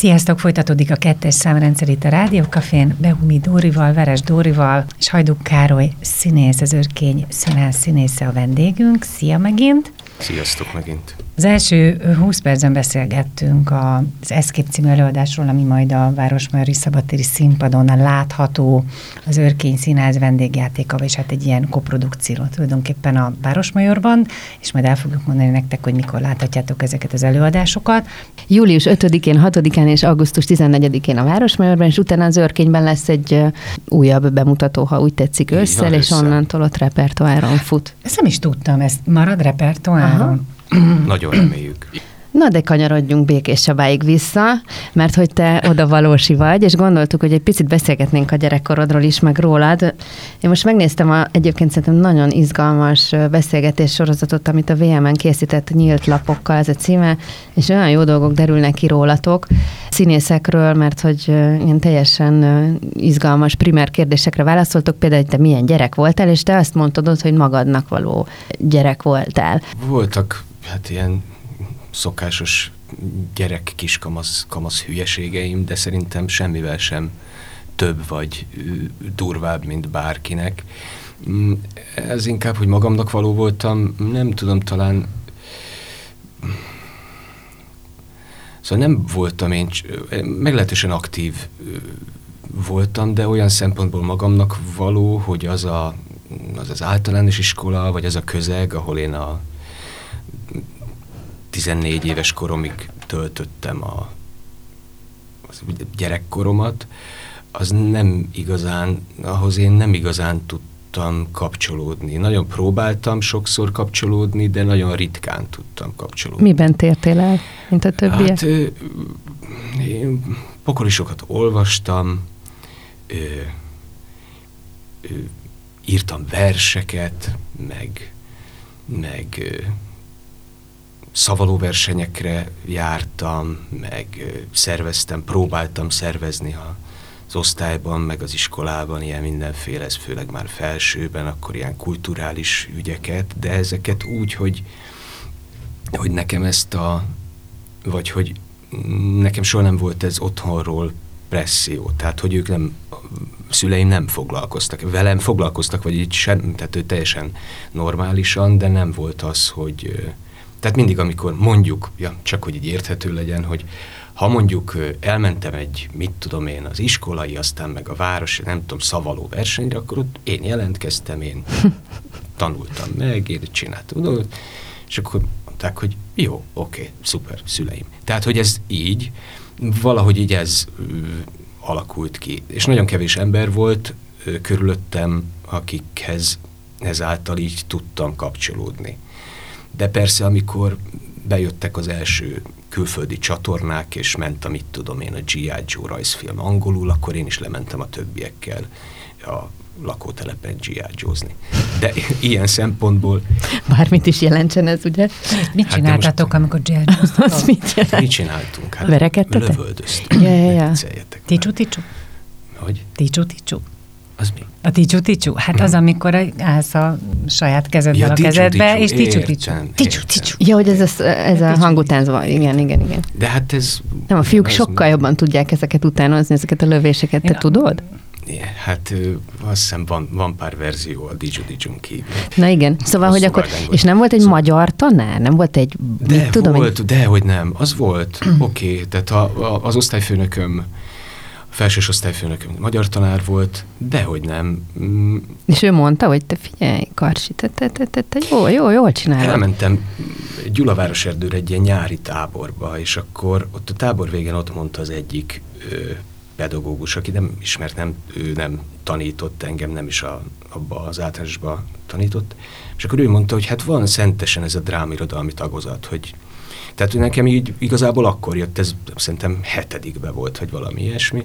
Sziasztok, folytatódik a 2-es számrendszer itt a Rádió Cafén, Behumi Dórival, Veres Dórival, és Hajduk Károly színész, az Örkény Színház színésze a vendégünk. Szia megint! Sziasztok megint! Az első 20 percben beszélgettünk az Escape című előadásról, ami majd a Városmajori Szabadtéri Színpadon látható, az Örkény Színház vendégjátéka, és hát egy ilyen koprodukció tulajdonképpen a Városmajorban, és majd el fogjuk mondani nektek, hogy mikor láthatjátok ezeket az előadásokat. Július 5-én, 6-án és augusztus 14-én a Városmajorban, és utána az Örkényben lesz egy újabb bemutató, ha úgy tetszik, ősszel, és onnantól ott repertoáron fut. Ezt nem is tudtam, ez marad repertoáron? Nagyon reméljük. Na, de kanyarodjunk Békés Csabáig vissza, mert hogy te oda valósi vagy, és gondoltuk, hogy egy picit beszélgetnénk a gyerekkorodról is, meg rólad. Én most megnéztem egyébként szerintem nagyon izgalmas beszélgetés sorozatot, amit a VMN készített Nyílt lapokkal, ez a címe, és olyan jó dolgok derülnek ki rólatok, színészekről, mert hogy ilyen teljesen izgalmas primer kérdésekre válaszoltok, például, hogy te milyen gyerek voltál, és te azt mondtad, hogy magadnak való gyerek voltál. Voltak hát ilyen szokásos gyerek kamasz hülyeségeim, de szerintem semmivel sem több vagy durvább, mint bárkinek. Ez inkább, hogy magamnak való voltam, nem tudom, talán szóval nem voltam én, meglehetősen aktív voltam, de olyan szempontból magamnak való, hogy az az általános iskola, vagy az a közeg, ahol én a 14 éves koromig töltöttem a gyerekkoromat, az nem igazán, ahhoz én nem igazán tudtam kapcsolódni. Nagyon próbáltam sokszor kapcsolódni, de nagyon ritkán tudtam kapcsolódni. Miben tértél el, mint a többiek? Hát én pokoli sokat olvastam, írtam verseket, meg szavalóversenyekre jártam, meg próbáltam szervezni az osztályban, meg az iskolában ilyen mindenféle, ez főleg már felsőben, akkor ilyen kulturális ügyeket, de ezeket úgy, hogy nekem hogy nekem soha nem volt ez otthonról presszió, tehát hogy szüleim nem foglalkoztak, velem foglalkoztak, vagy így sem, tehát ő teljesen normálisan, de nem volt az, hogy tehát mindig, amikor mondjuk, csak hogy így érthető legyen, hogy ha mondjuk elmentem mit tudom én, az iskolai, aztán meg a város, nem tudom, szavaló versenyre, akkor ott én jelentkeztem, én tanultam meg, én csináltam, és akkor mondták, hogy jó, oké, szuper, szüleim. Tehát, hogy ez így, valahogy így ez alakult ki. És nagyon kevés ember volt körülöttem, akikhez ezáltal így tudtam kapcsolódni. De persze, amikor bejöttek az első külföldi csatornák, és ment a mit tudom én, a G.I. Joe rajzfilm angolul, akkor én is lementem a többiekkel a lakótelepen G.I. Joe-zni. De ilyen szempontból... Bármit is jelentsen ez, ugye? Mit csináltatok, amikor G.I. Joe-ztatok? Mit csináltunk? Hát verekedtetek? Lövöldöztünk. Ja. Ticsu-ticsu? Hogy? Ticsu-ticsu. Az mi? A ticsu-ticsu? Hát az, amikor állsz a saját kezeddel a kezedbe, és ticsu-ticsu. Ticsu-ticsu. Ja, hogy ez a hangutánz van. Igen. De hát ez... Nem, a fiúk sokkal jobban tudják ezeket utánozni, ezeket a lövéseket. Te tudod? Hát azt hiszem van pár verzió a Didgeridoo-n kívül. Na igen, szóval, hogy akkor, és nem volt egy magyar tanár? Nem volt egy, Dehogy nem, az volt, oké, tehát az osztályfőnököm, a felsős osztályfőnököm magyar tanár volt, dehogy nem. És ő mondta, hogy te figyelj, Karsi, te jól csinálod. Elmentem Gyulavároserdőre egy ilyen nyári táborba, és akkor ott a tábor végén ott mondta az egyik pedagógus, aki nem ismert, ő nem tanított engem, nem is abba az általánosba tanított, és akkor ő mondta, hogy hát van szentesen ez a drámairodalmi tagozat, hogy tehát nekem így igazából akkor jött, ez szerintem 7. volt, vagy valami ilyesmi,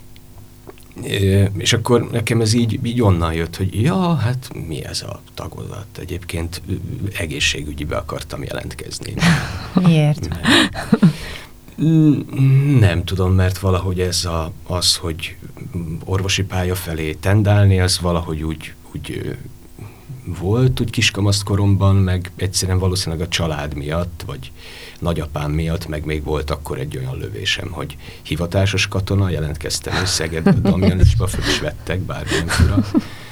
és akkor nekem ez így onnan jött, hogy ja, hát mi ez a tagozat? Egyébként egészségügyibe akartam jelentkezni. Miért? Nem tudom, mert valahogy ez az, hogy orvosi pálya felé tendálni, az valahogy úgy volt úgy kiskamaszkoromban, meg egyszerűen valószínűleg a család miatt, vagy nagyapám miatt, meg még volt akkor egy olyan lövésem, hogy hivatásos katona, jelentkeztem Szegedbe, Damjanisba, föl is vettek, bármilyen fura.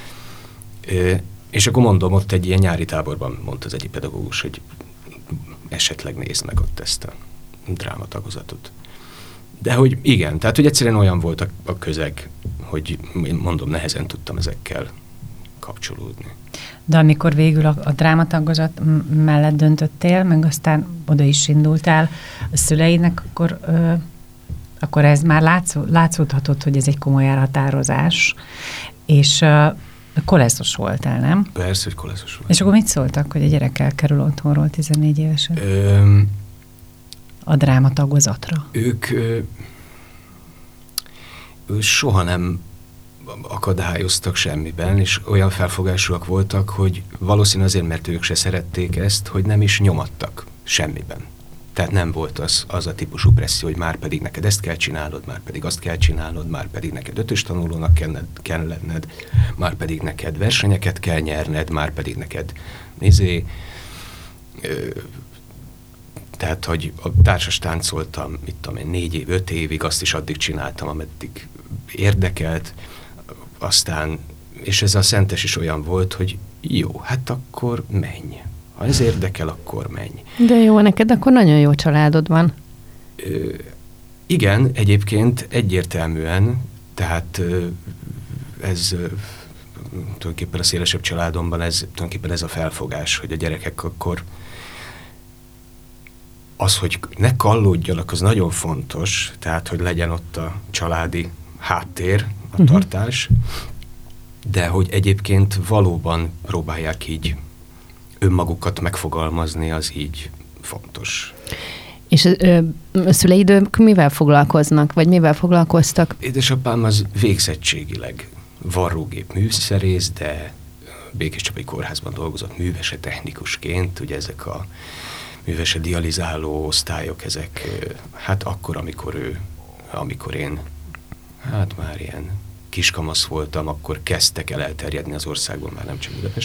És akkor mondom, ott egy ilyen nyári táborban mondta az egyik pedagógus, hogy esetleg nézd meg ott ezt a drámatagozatot. De hogy igen, tehát hogy egyszerűen olyan volt a közeg, hogy mondom, nehezen tudtam ezekkel kapcsolódni. De amikor végül a drámatagozat mellett döntöttél, meg aztán oda is indultál a szüleidnek, akkor ez már látszódhatott, hogy ez egy komoly elhatározás, és koleszos voltál, nem? Persze, hogy koleszos volt. És akkor mit szóltak, hogy a gyerek elkerül otthonról 14 évesen? A drámatagozatra? Ők soha nem akadályoztak semmiben, és olyan felfogásúak voltak, hogy valószínűleg azért, mert ők se szerették ezt, hogy nem is nyomadtak semmiben. Tehát nem volt az a típusú presszió, hogy már pedig neked ezt kell csinálnod, már pedig azt kell csinálnod, már pedig neked 5-ös tanulónak kell lenned, már pedig neked versenyeket kell nyerned, már pedig neked tehát, hogy a társas táncoltam, 4 év, 5 évig, azt is addig csináltam, ameddig érdekelt, aztán, és ez a szentes is olyan volt, hogy jó, hát akkor menj. Ha ez érdekel, akkor menj. De jó, neked akkor nagyon jó családod van. Igen, egyébként egyértelműen, tehát ez tulajdonképpen a szélesebb családomban tulajdonképpen ez a felfogás, hogy a gyerekek akkor az, hogy ne kallódjanak, az nagyon fontos, tehát, hogy legyen ott a családi háttér, a tartás, de hogy egyébként valóban próbálják így önmagukat megfogalmazni, az így fontos. És a szüleid mivel foglalkoznak, vagy mivel foglalkoztak? Édesapám az végzettségileg varrógép műszerész, de Békéscsabai Kórházban dolgozott művese technikusként, ugye ezek a művese dializáló osztályok, ezek hát akkor, amikor én hát már ilyen kiskamasz voltam, akkor kezdtek el elterjedni az országban, már nem csak Budapest.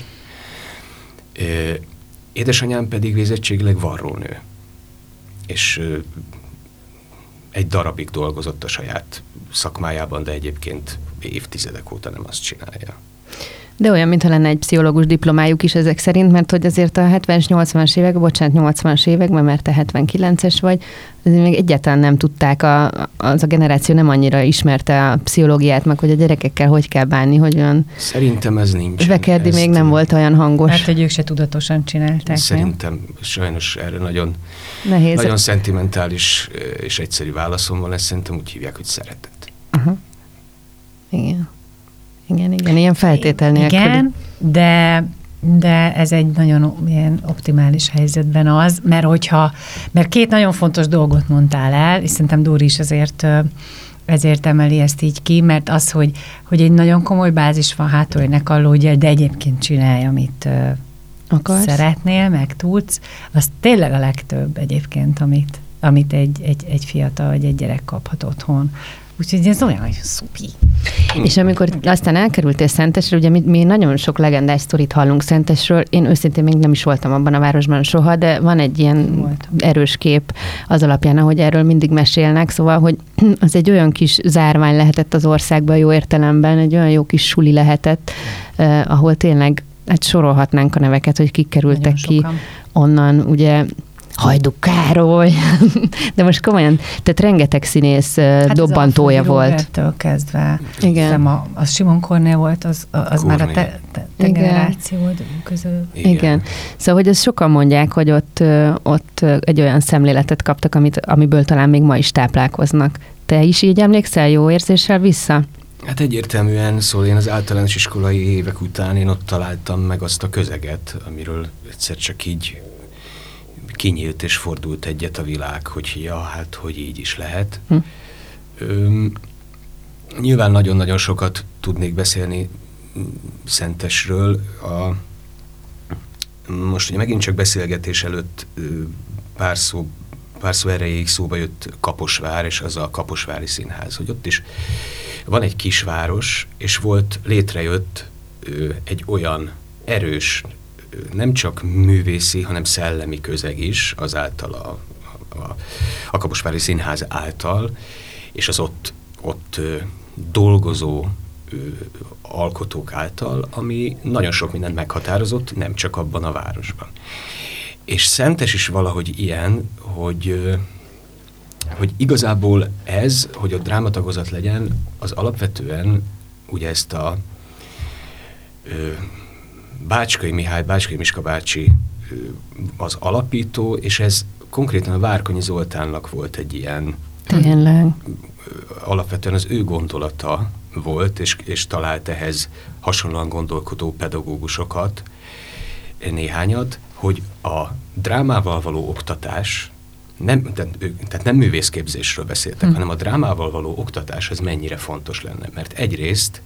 Édesanyám pedig végzettségileg varrónő, és egy darabig dolgozott a saját szakmájában, de egyébként évtizedek óta nem azt csinálja. De olyan, mintha lenne egy pszichológus diplomájuk is ezek szerint, mert hogy azért a 70-es, 80-as évek, 80-as években, mert te 79-es vagy, azért még egyáltalán nem tudták, az a generáció nem annyira ismerte a pszichológiát, meg hogy a gyerekekkel hogy kell bánni, hogy olyan... Szerintem ez nincs. Vekerdi még nem volt olyan hangos. Mert hogy ők se tudatosan csinálták. Szerintem nem? Sajnos erre nagyon nehéz. Nagyon szentimentális és egyszerű válaszom van, ezt szerintem úgy hívják, hogy szeretet. Uh-huh. Igen. Igen, ilyen feltétel nélkül. Igen, de ez egy nagyon ilyen optimális helyzetben az, mert két nagyon fontos dolgot mondtál el, és szerintem Dóri is ezért emeli ezt így ki, mert az, hogy egy nagyon komoly bázis van hátul, hogy ne kallódjál, de egyébként csinálj, amit szeretnél, meg tudsz, az tényleg a legtöbb egyébként, amit egy fiatal vagy egy gyerek kaphat otthon. Úgyhogy ez olyan nagyon szupi. És amikor aztán elkerültél Szentesre, ugye mi nagyon sok legendás sztorit hallunk Szentesről, én őszintén még nem is voltam abban a városban soha, de van egy ilyen erős kép az alapján, ahogy erről mindig mesélnek, szóval, hogy az egy olyan kis zárvány lehetett az országban jó értelemben, egy olyan jó kis suli lehetett, ahol tényleg hát sorolhatnánk a neveket, hogy kik kerültek ki onnan, ugye Hajdú Károly, de most komolyan, tehát rengeteg színész dobbantója volt. Roberttől kezdve. Igen. A Simon Kornél volt, az már a te generációd közül. Igen. Szóval, hogy ezt sokan mondják, hogy ott egy olyan szemléletet kaptak, amiből talán még ma is táplálkoznak. Te is így emlékszel jó érzéssel vissza? Hát egyértelműen, szóval én az általános iskolai évek után én ott találtam meg azt a közeget, amiről egyszer csak így kinyílt és fordult egyet a világ, hogy ja, hát hogy így is lehet. Nyilván nagyon-nagyon sokat tudnék beszélni Szentesről. Most ugye megint csak beszélgetés előtt pár szó erejéig szóba jött Kaposvár, és az a Kaposvári Színház, hogy ott is van egy kisváros, és létrejött egy olyan erős, nem csak művészi, hanem szellemi közeg is azáltal a Kaposvári Színház által, és az ott dolgozó alkotók által, ami nagyon sok mindent meghatározott, nem csak abban a városban. És Szentes is valahogy ilyen, hogy igazából ez, hogy a drámatagozat legyen, az alapvetően ugye ezt a Bácskai Mihály, Bácskai Miska bácsi az alapító, és ez konkrétan a Várkonyi Zoltánnak volt egy ilyen... Tényleg. Alapvetően az ő gondolata volt, és talált ehhez hasonlóan gondolkodó pedagógusokat, néhányat, hogy a drámával való oktatás, tehát nem művészképzésről beszéltek, hanem a drámával való oktatás az mennyire fontos lenne. Mert egyrészt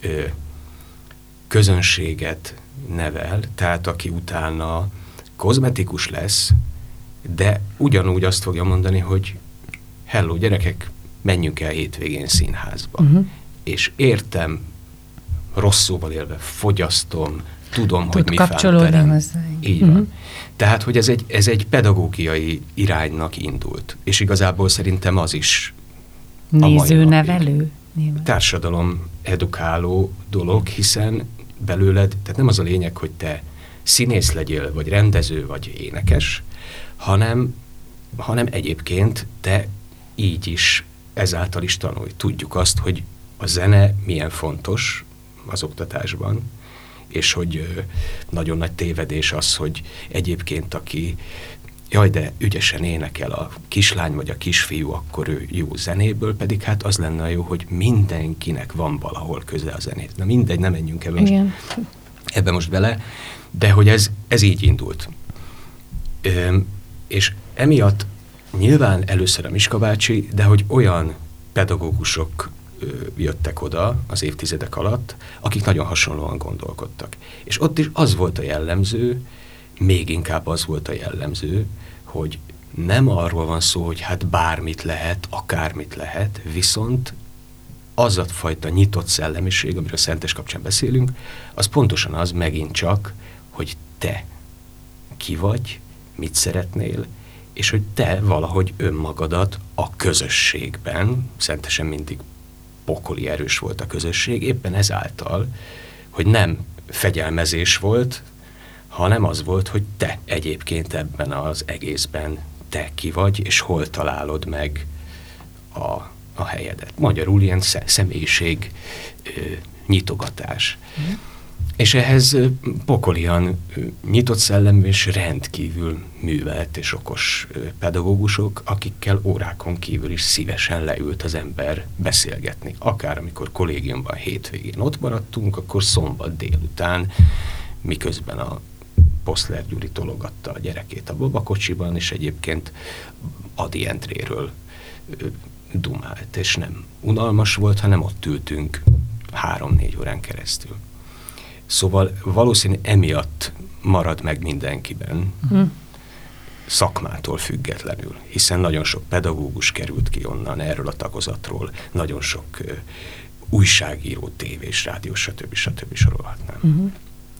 közönséget nevel, tehát aki utána kozmetikus lesz, de ugyanúgy azt fogja mondani, hogy hello gyerekek, menjünk el hétvégén színházba. És értem, rossz szóval élve, fogyasztom, tudom, hogy mi felterem. Így van. Tehát, hogy ez egy pedagógiai iránynak indult. És igazából szerintem az is nézőnevelő? Társadalom edukáló dolog, hiszen belőled, tehát nem az a lényeg, hogy te színész legyél, vagy rendező, vagy énekes, hanem egyébként te így is, ezáltal is tanulj. Tudjuk azt, hogy a zene milyen fontos az oktatásban, és hogy nagyon nagy tévedés az, hogy egyébként aki jaj, de ügyesen énekel a kislány vagy a kisfiú, akkor ő jó zenéből, pedig hát az lenne jó, hogy mindenkinek van valahol köze a zenét. Na mindegy, nem menjünk ebbe most bele, de hogy ez így indult. És emiatt nyilván először a Miska bácsi, de hogy olyan pedagógusok jöttek oda az évtizedek alatt, akik nagyon hasonlóan gondolkodtak. És ott is az volt a jellemző, még inkább az volt a jellemző, hogy nem arról van szó, hogy hát bármit lehet, akármit lehet, viszont az a fajta nyitott szellemiség, amiről Szentes kapcsán beszélünk, az pontosan az megint csak, hogy te ki vagy, mit szeretnél, és hogy te valahogy önmagadat a közösségben, Szentesen mindig pokoli erős volt a közösség, éppen ezáltal, hogy nem fegyelmezés volt, hanem az volt, hogy te egyébként ebben az egészben te ki vagy, és hol találod meg a helyedet. Magyarul ilyen személyiség nyitogatás. És ehhez pokolian nyitott szellemű és rendkívül művelt és okos pedagógusok, akikkel órákon kívül is szívesen leült az ember beszélgetni. Akár amikor kollégiumban hétvégén ott maradtunk, akkor szombat délután, miközben a Poszler Gyuri tologatta a gyerekét a babakocsiban, és egyébként Adi Endréről dumált, és nem unalmas volt, hanem ott ültünk 3-4 órán keresztül. Szóval valószínűleg emiatt marad meg mindenkiben, szakmától függetlenül, hiszen nagyon sok pedagógus került ki onnan erről a tagozatról, nagyon sok újságíró, tévés, rádiós, stb. Sorolhatnám.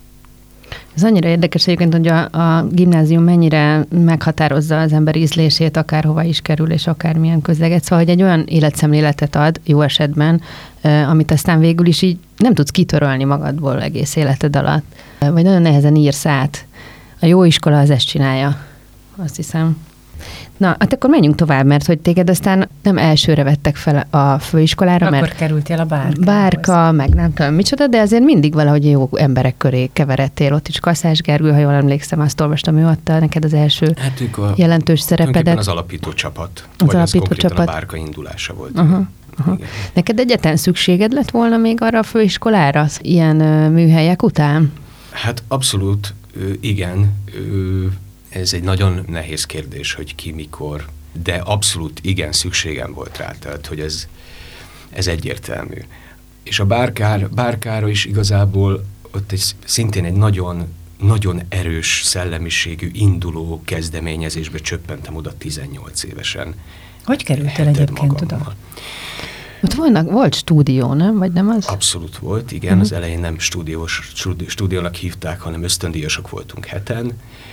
Ez annyira érdekes egyébként, hogy a gimnázium mennyire meghatározza az ember ízlését, akárhova is kerül, és akármilyen közleget. Szóval, hogy egy olyan életszemléletet ad, jó esetben, amit aztán végül is így nem tudsz kitörölni magadból egész életed alatt. Vagy nagyon nehezen írsz át. A jó iskola az ezt csinálja, azt hiszem. Na, hát akkor menjünk tovább, mert hogy téged aztán nem elsőre vettek fel a főiskolára, akkor mert kerültél a bárkához. Bárka, meg nem tudom micsoda, de azért mindig valahogy jó emberek köré keveredtél. Ott is Kaszás Gergő, ha jól emlékszem, azt olvastam, ő adta neked az első jelentős szerepedet. Az alapító csapat. Az alapító csapat. A Bárka indulása volt. Neked egyáltalán szükséged lett volna még arra a főiskolára, ilyen műhelyek után? Hát abszolút, igen. Ez egy nagyon nehéz kérdés, hogy ki, mikor, de abszolút igen, szükségem volt rá, tehát hogy ez egyértelmű. És a Bárkára is igazából ott szintén egy nagyon, nagyon erős szellemiségű, induló kezdeményezésbe csöppentem oda 18 évesen. Hogy kerültél egyébként oda? Ott volt stúdió, nem? Vagy nem az? Abszolút volt, igen. Az elején nem stúdiónak hívták, hanem ösztöndíjasok voltunk 7-en,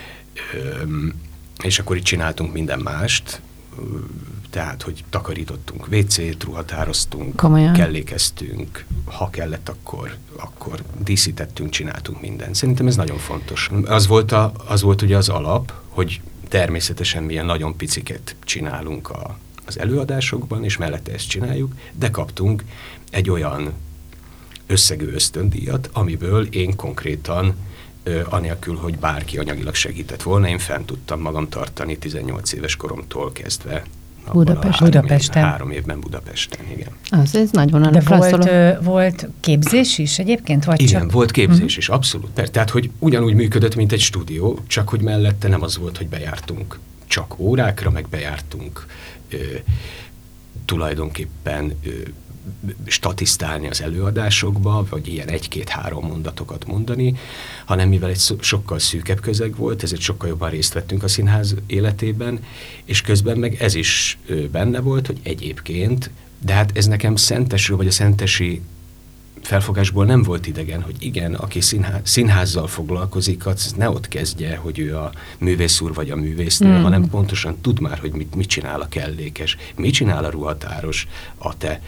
és akkor itt csináltunk minden mást, tehát, hogy takarítottunk WC-t, ruhatároztunk, kellékeztünk, ha kellett, akkor díszítettünk, csináltunk mindent. Szerintem ez nagyon fontos. Az volt ugye az alap, hogy természetesen milyen nagyon piciket csinálunk az előadásokban, és mellette ezt csináljuk, de kaptunk egy olyan összegű ösztöndíjat, amiből én konkrétan, anélkül, hogy bárki anyagilag segített volna, én fent tudtam magam tartani 18 éves koromtól kezdve. Budapesten. 3 évben Budapesten, igen. Ez nagyon de volt képzés is egyébként? Vagy igen, csak... volt képzés is, abszolút. Tehát, hogy ugyanúgy működött, mint egy stúdió, csak hogy mellette nem az volt, hogy bejártunk csak órákra, meg bejártunk tulajdonképpen statisztálni az előadásokba, vagy ilyen 1-2-3 mondatokat mondani, hanem mivel egy sokkal szűkebb közeg volt, ezért sokkal jobban részt vettünk a színház életében, és közben meg ez is benne volt, hogy egyébként, de hát ez nekem Szentesről, vagy a szentesi felfogásból nem volt idegen, hogy igen, aki színházzal foglalkozik, az ne ott kezdje, hogy ő a művész úr vagy a művésznő, hanem pontosan tud már, hogy mit csinál a kellékes, mit csinál a ruhatáros a te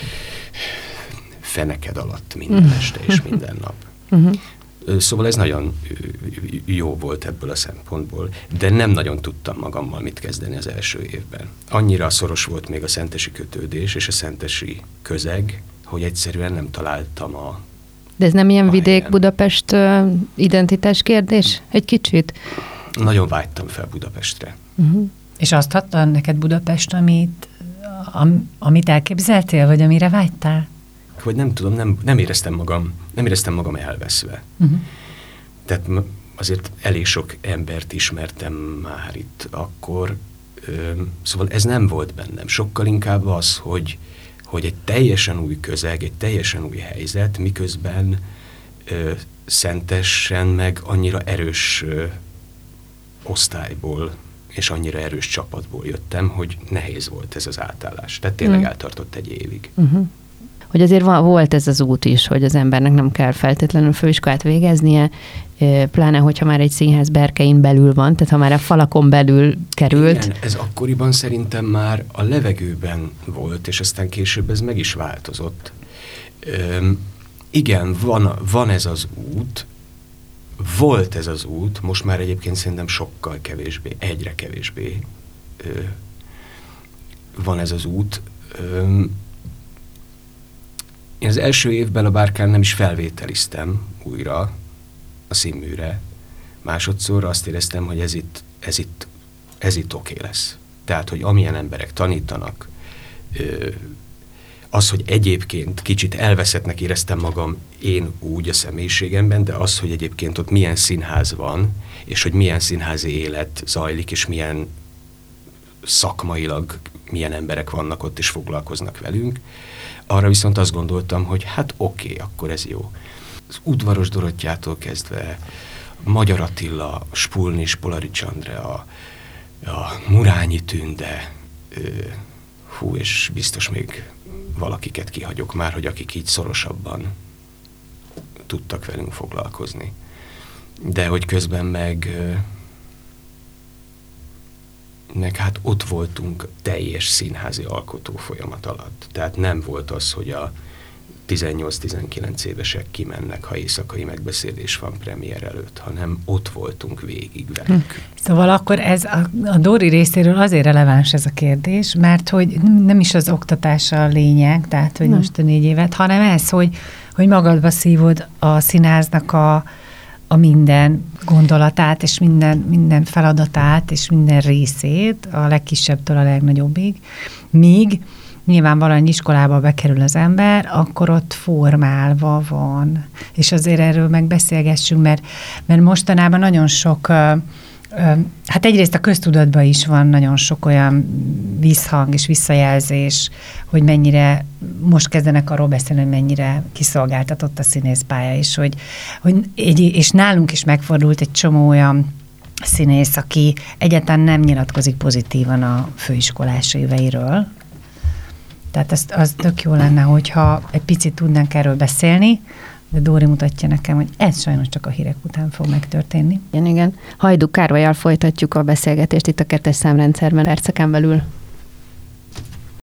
feneked alatt minden este és minden nap. Szóval ez nagyon jó volt ebből a szempontból, de nem nagyon tudtam magammal mit kezdeni az első évben. Annyira szoros volt még a szentesi kötődés és a szentesi közeg, hogy egyszerűen nem találtam De ez nem ilyen vidék-Budapest identitás kérdés? Egy kicsit? Nagyon vágytam fel Budapestre. És azt adta neked Budapest, amit elképzeltél, vagy amire vágytál? Vagy nem tudom, nem éreztem magam elveszve. Tehát azért elég sok embert ismertem már itt akkor, szóval ez nem volt bennem. Sokkal inkább az, hogy egy teljesen új közeg, egy teljesen új helyzet, miközben Szentesen meg annyira erős osztályból és annyira erős csapatból jöttem, hogy nehéz volt ez az átállás. Tehát tényleg eltartott egy évig. Hogy azért volt ez az út is, hogy az embernek nem kell feltétlenül főiskolát végeznie, pláne, hogyha már egy színház berkein belül van, tehát ha már a falakon belül került. Igen, ez akkoriban szerintem már a levegőben volt, és aztán később ez meg is változott. Igen, van ez az út, volt ez az út, most már egyébként szerintem sokkal kevésbé, egyre kevésbé van ez az út. Én az első évben a Bárkán nem is felvételiztem újra a színműre. Másodszor azt éreztem, hogy ez itt oké lesz. Tehát, hogy amilyen emberek tanítanak, az, hogy egyébként kicsit elveszettnek éreztem magam én úgy a személyiségemben, de az, hogy egyébként ott milyen színház van, és hogy milyen színházi élet zajlik, és milyen szakmailag milyen emberek vannak ott, és foglalkoznak velünk, arra viszont azt gondoltam, hogy hát oké, akkor ez jó. Az Udvaros Dorottyától kezdve Magyar Attila, Spulnis, Polarics Andrea, a Murányi Tünde, és biztos még valakiket kihagyok már, hogy akik így szorosabban tudtak velünk foglalkozni. De hogy közben meg hát ott voltunk teljes színházi alkotó folyamat alatt. Tehát nem volt az, hogy a 18-19 évesek kimennek, ha éjszakai megbeszélés van premier előtt, hanem ott voltunk végig velük. Szóval akkor ez a Dóri részéről azért releváns ez a kérdés, mert hogy nem is az oktatás a lényeg, tehát hogy most a 4 évet, hanem ez, hogy magadba szívod a színháznak a minden gondolatát, és minden feladatát, és minden részét, a legkisebbtől a legnagyobbig, míg nyilvánvalóan iskolába bekerül az ember, akkor ott formálva van. És azért erről megbeszélgessünk, mert mostanában nagyon sok, hát egyrészt a köztudatban is van nagyon sok olyan visszhang és visszajelzés, hogy mennyire, most kezdenek arról beszélni, hogy mennyire kiszolgáltatott a színészpálya, és nálunk is megfordult egy csomó olyan színész, aki egyáltalán nem nyilatkozik pozitívan a főiskolás éveiről. Tehát az tök jó lenne, hogyha egy picit tudnánk erről beszélni, de Dóri mutatja nekem, hogy ez sajnos csak a hírek után fog megtörténni. Igen. Hajdú Károlyal folytatjuk a beszélgetést itt a 2. számrendszerben perceken belül.